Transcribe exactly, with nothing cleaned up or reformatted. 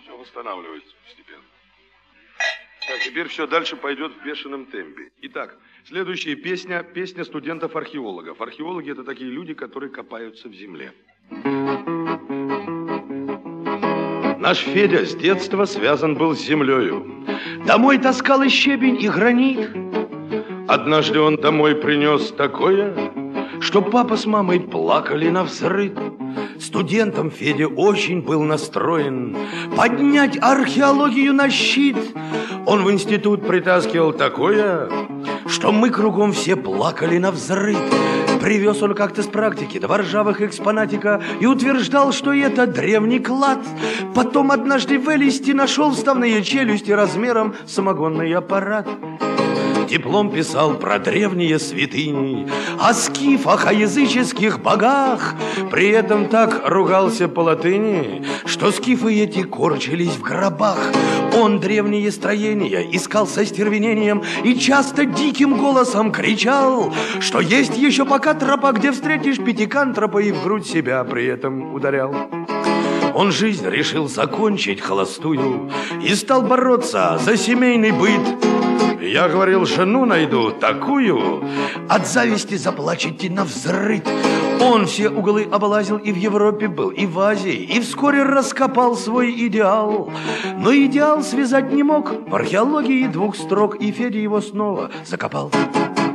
Все восстанавливается постепенно. Так, теперь все дальше пойдет в бешеном темпе. Итак, следующая песня, песня студентов-археологов. Археологи – это такие люди, которые копаются в земле. Наш Федя с детства связан был с землею. Домой таскал и щебень, и гранит. Однажды он домой принес такое, что папа с мамой плакали навзрыд. Студентом Федя очень был настроен поднять археологию на щит. Он в институт притаскивал такое, что мы кругом все плакали навзрыд. Привез он как-то с практики два ржавых экспонатика и утверждал, что это древний клад. Потом однажды в Элисте нашел вставные челюсти размером самогонный аппарат. Диплом писал про древние святыни, о скифах, о языческих богах. При этом так ругался по латыни, что скифы эти корчились в гробах. Он древние строения искал со стервенением и часто диким голосом кричал, что есть еще пока тропа, где встретишь пятикантропа, и в грудь себя при этом ударял. Он жизнь решил закончить холостую и стал бороться за семейный быт. Я говорил, жену найду такую, от зависти заплачете навзрыд. Он все углы облазил, и в Европе был, и в Азии, и вскоре раскопал свой идеал. Но идеал связать не мог в археологии двух строк, и Федя его снова закопал.